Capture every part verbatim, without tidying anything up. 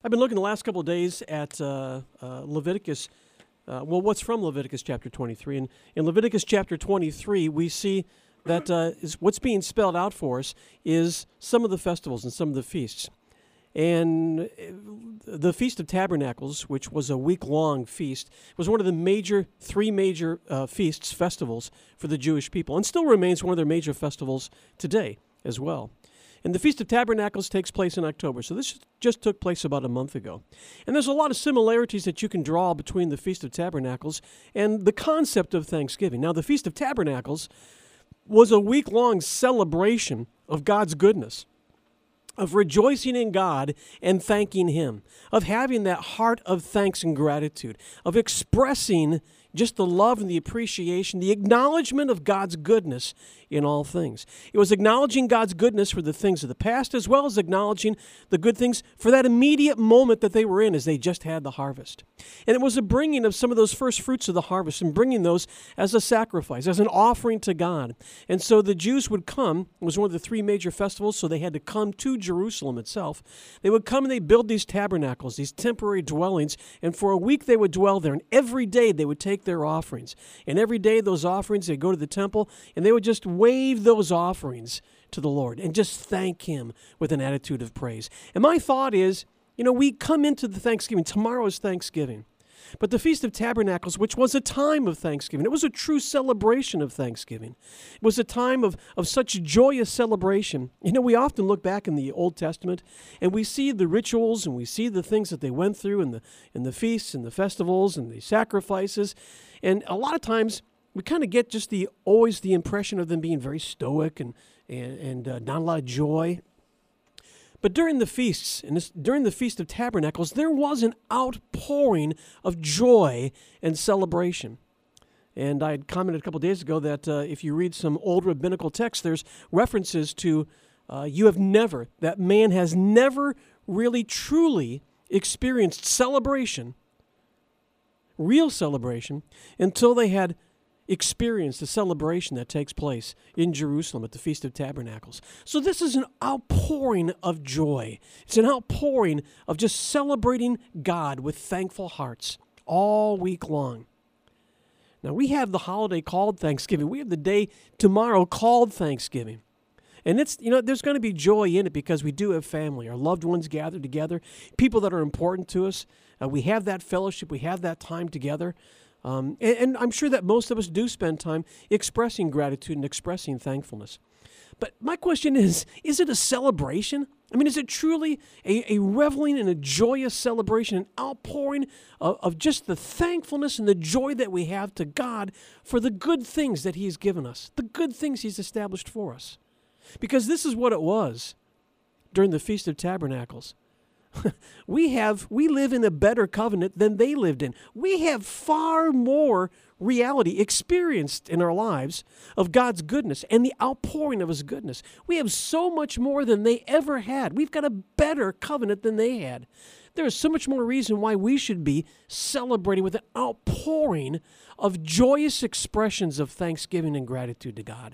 I've been looking the last couple of days at uh, uh, Leviticus, uh, well, what's from Leviticus chapter twenty-three. And in Leviticus chapter twenty-three, we see that uh, is what's being spelled out for us is some of the festivals and some of the feasts. And the Feast of Tabernacles, which was a week-long feast, was one of the major, three major uh, feasts, festivals for the Jewish people, and still remains one of their major festivals today as well. And the Feast of Tabernacles takes place in October, so this just took place about a month ago. And there's a lot of similarities that you can draw between the Feast of Tabernacles and the concept of Thanksgiving. Now, the Feast of Tabernacles was a week-long celebration of God's goodness, of rejoicing in God and thanking Him, of having that heart of thanks and gratitude, of expressing just the love and the appreciation, the acknowledgement of God's goodness in all things. It was acknowledging God's goodness for the things of the past, as well as acknowledging the good things for that immediate moment that they were in as they just had the harvest. And it was a bringing of some of those first fruits of the harvest and bringing those as a sacrifice, as an offering to God. And so the Jews would come. It was one of the three major festivals, so they had to come to Jerusalem itself. They would come and they build these tabernacles, these temporary dwellings, and for a week they would dwell there. And every day they would take their offerings. And every day those offerings, they'd go to the temple, and they would just wave those offerings to the Lord and just thank Him with an attitude of praise. And my thought is, you know, we come into the Thanksgiving. Tomorrow is Thanksgiving. But the Feast of Tabernacles, which was a time of thanksgiving, it was a true celebration of thanksgiving. It was a time of, of such joyous celebration. You know, we often look back in the Old Testament and we see the rituals and we see the things that they went through in the, in the feasts and the festivals and the sacrifices. And a lot of times we kind of get just the always the impression of them being very stoic and, and, and uh, not a lot of joy. But during the feasts, and this, during the Feast of Tabernacles, there was an outpouring of joy and celebration. And I had commented a couple days ago that uh, if you read some old rabbinical texts, there's references to uh, you have never, that man has never really truly experienced celebration, real celebration, until they had experience the celebration that takes place in Jerusalem at the Feast of Tabernacles. So this is an outpouring of joy. It's an outpouring of just celebrating God with thankful hearts all week long. Now, we have the holiday called Thanksgiving. We have the day tomorrow called Thanksgiving. And it's, you know, there's going to be joy in it because we do have family. Our loved ones gathered together, people that are important to us. Uh, we have that fellowship. We have that time together. Um, and, and I'm sure that most of us do spend time expressing gratitude and expressing thankfulness. But my question is, is it a celebration? I mean, is it truly a, a reveling and a joyous celebration, an outpouring of, of just the thankfulness and the joy that we have to God for the good things that He's given us, the good things He's established for us? Because this is what it was during the Feast of Tabernacles. we have we live in a better covenant than they lived in. We have far more reality experienced in our lives of God's goodness and the outpouring of His goodness. We have so much more than they ever had. We've got a better covenant than they had. There is so much more reason why we should be celebrating with an outpouring of joyous expressions of thanksgiving and gratitude to God.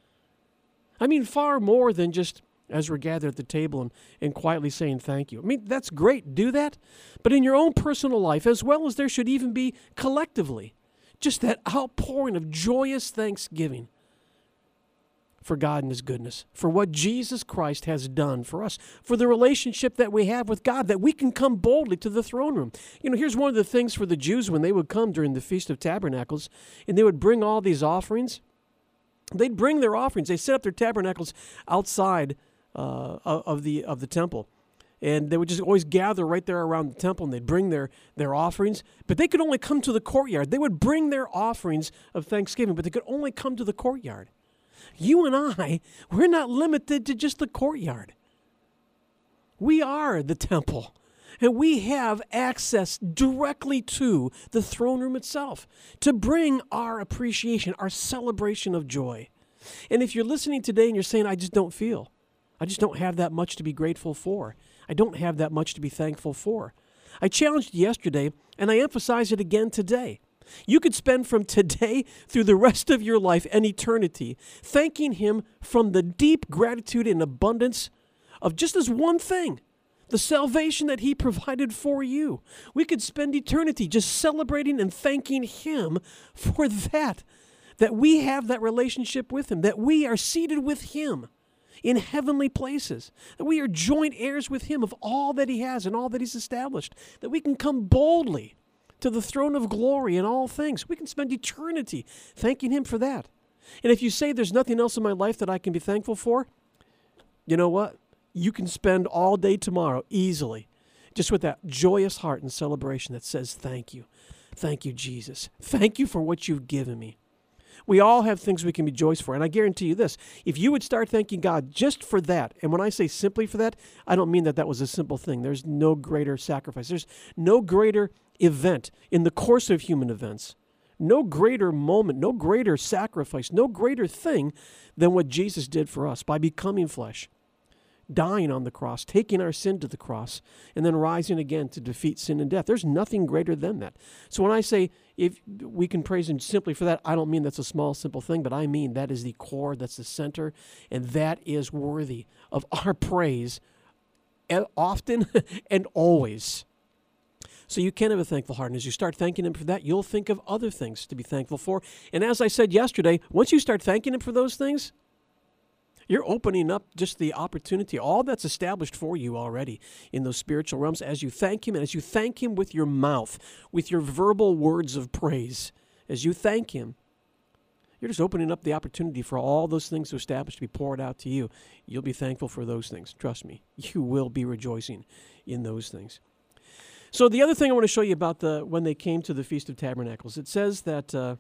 I mean, far more than just as we're gathered at the table and, and quietly saying thank you. I mean, that's great. Do that. But in your own personal life, as well as there should even be collectively, just that outpouring of joyous thanksgiving for God and His goodness, for what Jesus Christ has done for us, for the relationship that we have with God, that we can come boldly to the throne room. You know, here's one of the things for the Jews when they would come during the Feast of Tabernacles, and they would bring all these offerings. They'd bring their offerings. They set up their tabernacles outside Uh, of the of the temple, and they would just always gather right there around the temple, and they'd bring their their offerings. But they could only come to the courtyard. They would bring their offerings of thanksgiving, but they could only come to the courtyard. You and I, we're not limited to just the courtyard. We are the temple, and we have access directly to the throne room itself to bring our appreciation, our celebration of joy. And if you're listening today and you're saying, I just don't feel, I just don't have that much to be grateful for. I don't have that much to be thankful for. I challenged you yesterday, and I emphasize it again today. You could spend from today through the rest of your life and eternity thanking Him from the deep gratitude and abundance of just this one thing, the salvation that he provided for you. We could spend eternity just celebrating and thanking him for that, that we have that relationship with him, that we are seated with him in heavenly places, that we are joint heirs with him of all that he has and all that he's established, that we can come boldly to the throne of glory in all things. We can spend eternity thanking him for that. And if you say there's nothing else in my life that I can be thankful for, you know what? You can spend all day tomorrow easily just with that joyous heart and celebration that says, thank you. Thank you, Jesus. Thank you for what you've given me. We all have things we can rejoice for. And I guarantee you this, if you would start thanking God just for that, and when I say simply for that, I don't mean that that was a simple thing. There's no greater sacrifice. There's no greater event in the course of human events, no greater moment, no greater sacrifice, no greater thing than what Jesus did for us by becoming flesh, dying on the cross, taking our sin to the cross, and then rising again to defeat sin and death. There's nothing greater than that. So when I say if we can praise him simply for that, I don't mean that's a small, simple thing, but I mean that is the core, that's the center, and that is worthy of our praise often and always. So you can have a thankful heart, and as you start thanking him for that, you'll think of other things to be thankful for. And as I said yesterday, once you start thanking him for those things, you're opening up just the opportunity, all that's established for you already in those spiritual realms as you thank him, and as you thank him with your mouth, with your verbal words of praise, as you thank him, you're just opening up the opportunity for all those things to establish to be poured out to you. You'll be thankful for those things. Trust me, you will be rejoicing in those things. So the other thing I want to show you about the when they came to the Feast of Tabernacles, it says that, uh,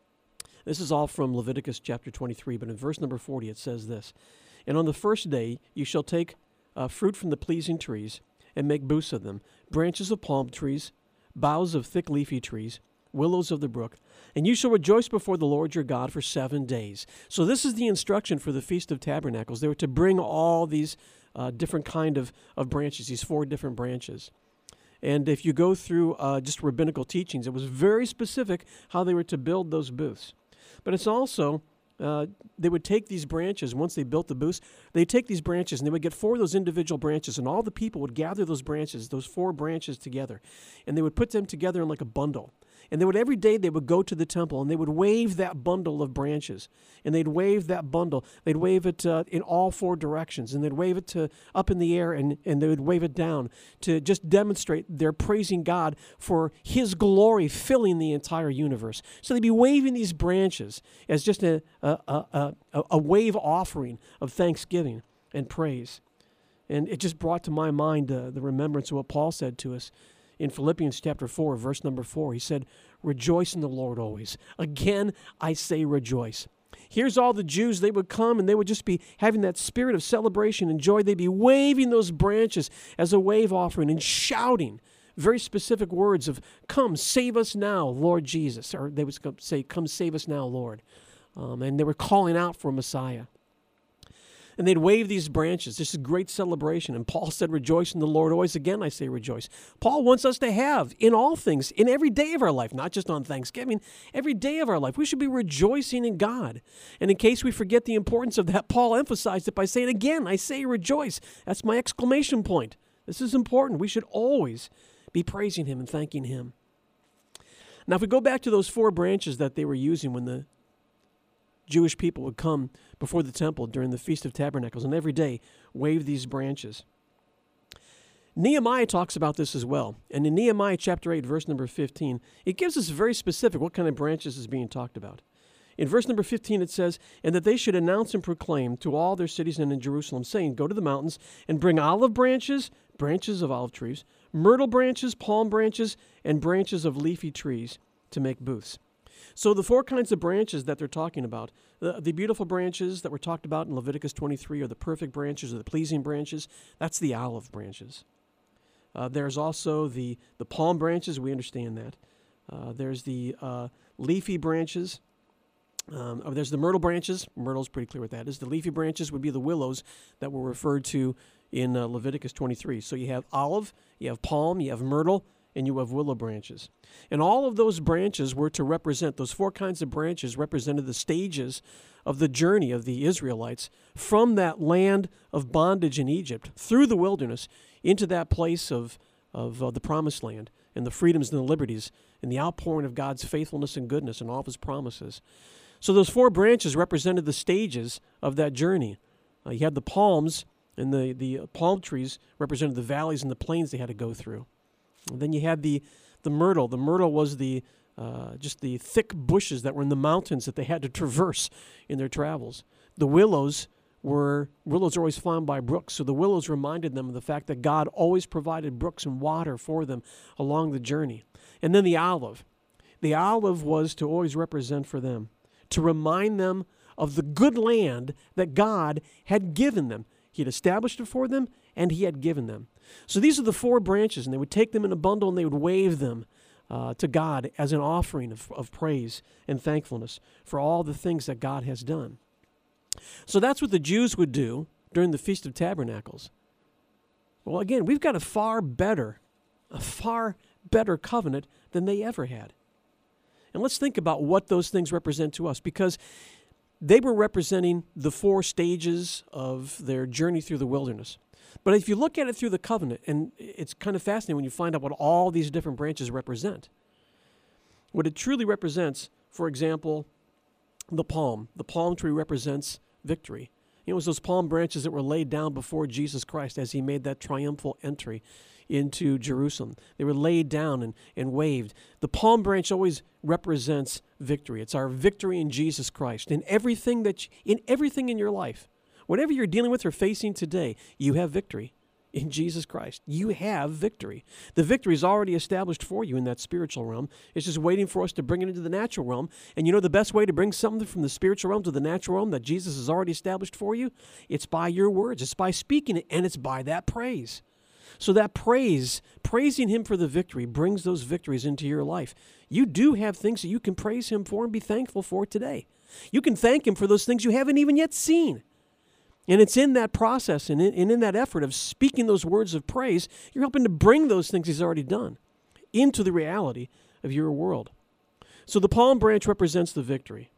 this is all from Leviticus chapter twenty-three, but in verse number forty it says this, "And on the first day you shall take uh, fruit from the pleasing trees and make booths of them, branches of palm trees, boughs of thick leafy trees, willows of the brook, and you shall rejoice before the Lord your God for seven days." So this is the instruction for the Feast of Tabernacles. They were to bring all these uh, different kind of, of branches, these four different branches. And if you go through uh, just rabbinical teachings, it was very specific how they were to build those booths. But it's also, uh, they would take these branches, once they built the booths, they'd take these branches and they would get four of those individual branches, and all the people would gather those branches, those four branches together, and they would put them together in like a bundle. And they would, every day they would go to the temple and they would wave that bundle of branches. And they'd wave that bundle. They'd wave it uh, in all four directions. And they'd wave it to up in the air, and, and they would wave it down to just demonstrate their praising God for his glory filling the entire universe. So they'd be waving these branches as just a, a, a, a, a wave offering of thanksgiving and praise. And it just brought to my mind uh, the remembrance of what Paul said to us in Philippians chapter four, verse number four. He said, "Rejoice in the Lord always. Again, I say rejoice." Here's all the Jews. They would come and they would just be having that spirit of celebration and joy. They'd be waving those branches as a wave offering and shouting very specific words of, "Come, save us now, Lord Jesus." Or they would say, "Come, save us now, Lord." Um, and they were calling out for Messiah. And they'd wave these branches. This is great celebration. And Paul said, "Rejoice in the Lord always." Again, I say rejoice. Paul wants us to have in all things, in every day of our life, not just on Thanksgiving, every day of our life. We should be rejoicing in God. And in case we forget the importance of that, Paul emphasized it by saying, "Again, I say rejoice." That's my exclamation point. This is important. We should always be praising him and thanking him. Now, if we go back to those four branches that they were using when the Jewish people would come before the temple during the Feast of Tabernacles and every day wave these branches. Nehemiah talks about this as well. And in Nehemiah chapter eight, verse number fifteen, it gives us very specific what kind of branches is being talked about. In verse number fifteen, it says, "And that they should announce and proclaim to all their cities and in Jerusalem, saying, Go to the mountains and bring olive branches, branches of olive trees, myrtle branches, palm branches, and branches of leafy trees to make booths." So the four kinds of branches that they're talking about, the, the beautiful branches that were talked about in Leviticus twenty-three are the perfect branches or the pleasing branches. That's the olive branches. Uh, there's also the, the palm branches. We understand that. Uh, there's the uh, leafy branches. Um, oh, there's the myrtle branches. Myrtle's pretty clear what that is. The leafy branches would be the willows that were referred to in uh, Leviticus twenty-three. So you have olive, you have palm, you have myrtle, and you have willow branches. And all of those branches were to represent, those four kinds of branches represented the stages of the journey of the Israelites from that land of bondage in Egypt through the wilderness into that place of, of uh, the promised land and the freedoms and the liberties and the outpouring of God's faithfulness and goodness and all of his promises. So those four branches represented the stages of that journey. Uh, you had the palms, and the, the palm trees represented the valleys and the plains they had to go through. And then you had the, the myrtle. The myrtle was the uh, just the thick bushes that were in the mountains that they had to traverse in their travels. The willows were, willows are always found by brooks, so the willows reminded them of the fact that God always provided brooks and water for them along the journey. And then the olive. The olive was to always represent for them, to remind them of the good land that God had given them. He had established it for them, and he had given them. So these are the four branches, and they would take them in a bundle, and they would wave them uh, to God as an offering of, of praise and thankfulness for all the things that God has done. So that's what the Jews would do during the Feast of Tabernacles. Well, again, we've got a far better, a far better covenant than they ever had. And let's think about what those things represent to us, because they were representing the four stages of their journey through the wilderness. But if you look at it through the covenant, and it's kind of fascinating when you find out what all these different branches represent. What it truly represents, for example, the palm. The palm tree represents victory. It was those palm branches that were laid down before Jesus Christ as he made that triumphal entry into Jerusalem. They were laid down and, and waved. The palm branch always represents victory. It's our victory in Jesus Christ. In everything that, you, in everything in your life, whatever you're dealing with or facing today, you have victory in Jesus Christ. You have victory. The victory is already established for you in that spiritual realm. It's just waiting for us to bring it into the natural realm. And you know the best way to bring something from the spiritual realm to the natural realm that Jesus has already established for you? It's by your words. It's by speaking it, and it's by that praise. So that praise, praising him for the victory, brings those victories into your life. You do have things that you can praise him for and be thankful for today. You can thank him for those things you haven't even yet seen. And it's in that process and in, and in that effort of speaking those words of praise, you're helping to bring those things he's already done into the reality of your world. So the palm branch represents the victory.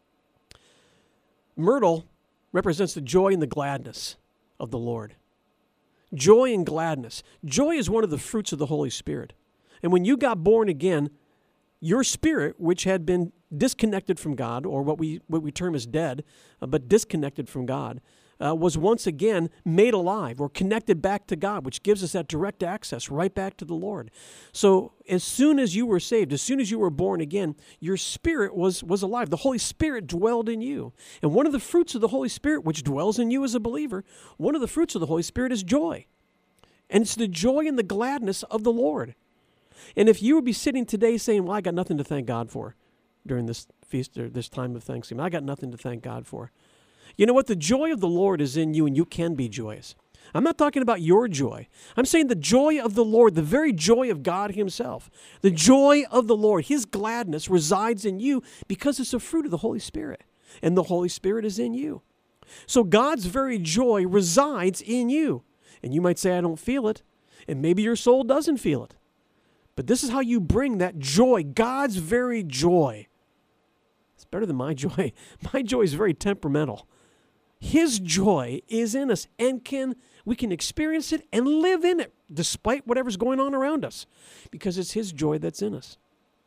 Myrtle represents the joy and the gladness of the Lord. Joy and gladness. Joy is one of the fruits of the Holy Spirit. And when you got born again, your spirit, which had been disconnected from God, or what we what we term as dead, uh, but disconnected from God, uh, was once again made alive or connected back to God, which gives us that direct access right back to the Lord. So as soon as you were saved, as soon as you were born again, your spirit was, was alive. The Holy Spirit dwelled in you. And one of the fruits of the Holy Spirit, which dwells in you as a believer, one of the fruits of the Holy Spirit is joy. And it's the joy and the gladness of the Lord. And if you would be sitting today saying, well, I got nothing to thank God for during this feast or this time of Thanksgiving, I got nothing to thank God for. You know what? The joy of the Lord is in you, and you can be joyous. I'm not talking about your joy. I'm saying the joy of the Lord, the very joy of God himself. The joy of the Lord, his gladness resides in you because it's a fruit of the Holy Spirit, and the Holy Spirit is in you. So God's very joy resides in you. And you might say, I don't feel it, and maybe your soul doesn't feel it. But this is how you bring that joy, God's very joy. It's better than my joy. My joy is very temperamental. His joy is in us, and can we can experience it and live in it despite whatever's going on around us, because it's his joy that's in us.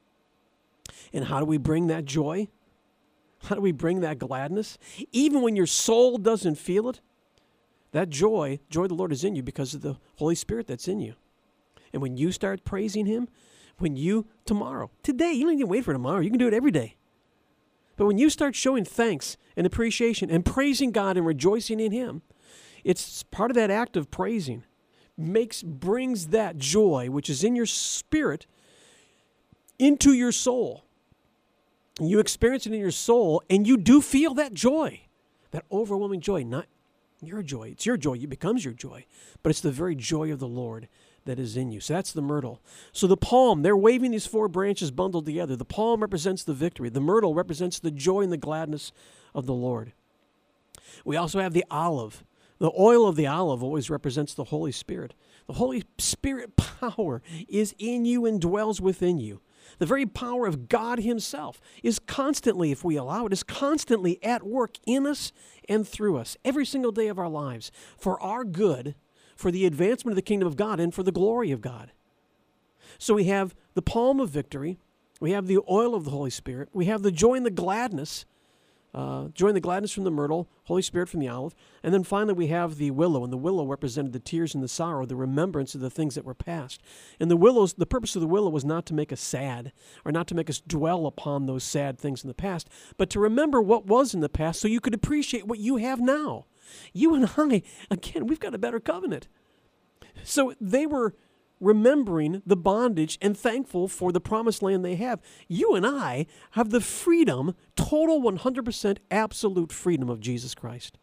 And how do we bring that joy? How do we bring that gladness? Even when your soul doesn't feel it, that joy, joy of the Lord is in you because of the Holy Spirit that's in you. And when you start praising him, when you, tomorrow, today, you don't even wait for tomorrow, you can do it every day. But when you start showing thanks and appreciation and praising God and rejoicing in him, it's part of that act of praising, makes, brings that joy, which is in your spirit, into your soul. And you experience it in your soul, and you do feel that joy, that overwhelming joy, not your joy. It's your joy. It becomes your joy. But it's the very joy of the Lord that is in you. So that's the myrtle. So the palm, they're waving these four branches bundled together. The palm represents the victory. The myrtle represents the joy and the gladness of the Lord. We also have the olive. The oil of the olive always represents the Holy Spirit. The Holy Spirit power is in you and dwells within you. The very power of God himself is constantly, if we allow it, is constantly at work in us and through us every single day of our lives for our good, for the advancement of the kingdom of God and for the glory of God. So we have the palm of victory. We have the oil of the Holy Spirit. We have the joy and the gladness. Uh, joy and the gladness from the myrtle, Holy Spirit from the olive. And then finally we have the willow, and the willow represented the tears and the sorrow, the remembrance of the things that were past. And the willows, the purpose of the willow was not to make us sad, or not to make us dwell upon those sad things in the past, but to remember what was in the past so you could appreciate what you have now. You and I, again, we've got a better covenant. So they were remembering the bondage and thankful for the promised land they have. You and I have the freedom, total one hundred percent absolute freedom of Jesus Christ.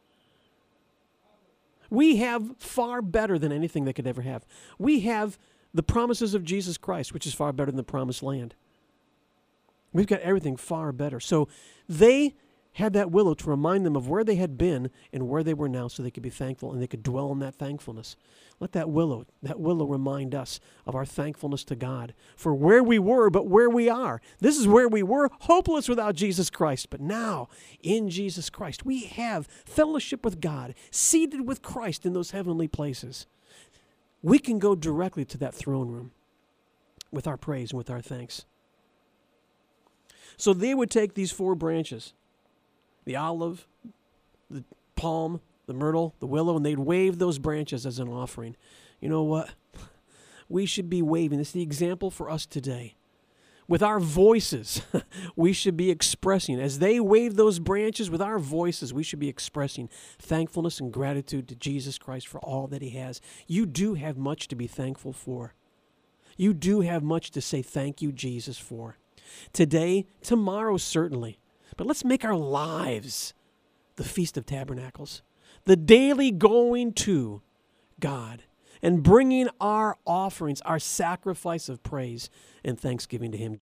We have far better than anything they could ever have. We have the promises of Jesus Christ, which is far better than the promised land. We've got everything far better. So they had that willow to remind them of where they had been and where they were now so they could be thankful and they could dwell in that thankfulness. Let that willow, that willow remind us of our thankfulness to God for where we were, but where we are. This is where we were, hopeless without Jesus Christ. But now, in Jesus Christ, we have fellowship with God, seated with Christ in those heavenly places. We can go directly to that throne room with our praise and with our thanks. So they would take these four branches, the olive, the palm, the myrtle, the willow, and they'd wave those branches as an offering. You know what? We should be waving. This is the example for us today. With our voices, we should be expressing. As they wave those branches with our voices, we should be expressing thankfulness and gratitude to Jesus Christ for all that he has. You do have much to be thankful for. You do have much to say thank you, Jesus, for. Today, tomorrow, certainly. But let's make our lives the Feast of Tabernacles, the daily going to God and bringing our offerings, our sacrifice of praise and thanksgiving to him.